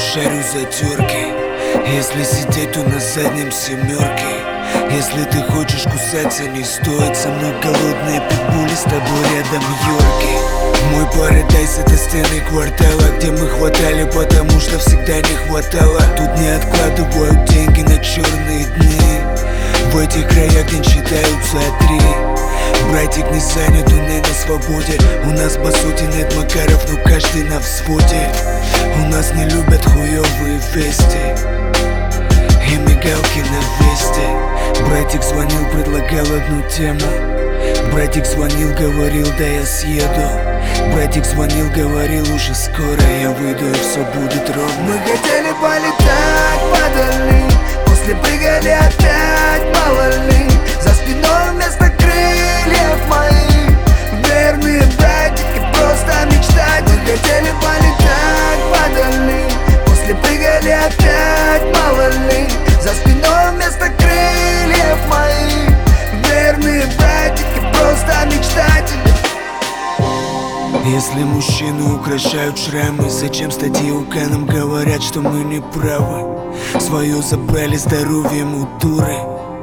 жарю за терки. Если сидеть, то на заднем семерке. Если ты хочешь кусаться, не стоит. Со мной голодные питбули, с тобой рядом Йорки. Мой парадайз — это стены квартала, где мы хватали, потому что всегда не хватало. Тут не откладывают деньги на черные дни. В этих краях день считаются 3. Братик не занят, он не на свободе. У нас по сути нет Макаров, но каждый на взводе. У нас не любят хуёвые вести и мигалки на весте. Братик звонил, предлагал одну тему. Братик звонил, говорил, да я съеду. Братик звонил, говорил, уже скоро я выйду и все будет ровно. Мы хотели полетать подали, после прыгали опять, мало ли. За спиной вместо крыльев моих верные братики, просто мечтать. Мы хотели полетать подали, после прыгали опять, мало ли. За спиной вместо крыльев моих верные братики, просто мечтатели. Если мужчины украшают шрамы, зачем статьи УК нам говорят, что мы не правы? Свое забрали, здоровьем у дуры.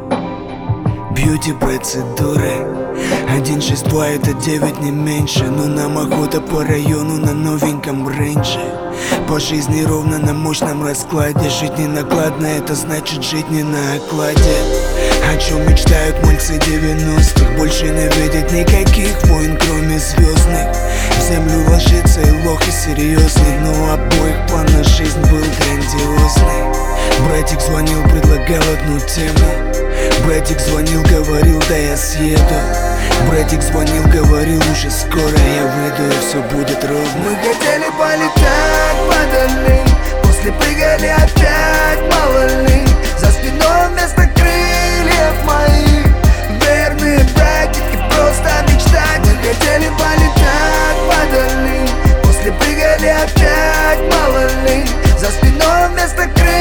Бьюти-процедуры 162 это 9 не меньше. Но нам охота по району на новеньком рейнже. По жизни ровно на мощном раскладе. Жить не накладно, это значит жить не на окладе. О чем мечтают мальцы 90-х? Больше не видят никаких войн, кроме звездных. В землю ложится и лох, и серьезный. Но у обоих план на жизнь был грандиозный. Братик звонил, предлагал одну тему. Братик звонил, говорил, да я съеду. Братик звонил, говорил, уже скоро я выйду и все будет ровно. Мы хотели полетать подали, после прыгали опять, мало ли. За спиной вместо крыльев моих верные братики, просто мечтать. Мы хотели полетать подали, после прыгали опять, мало ли. За спиной вместо крыльев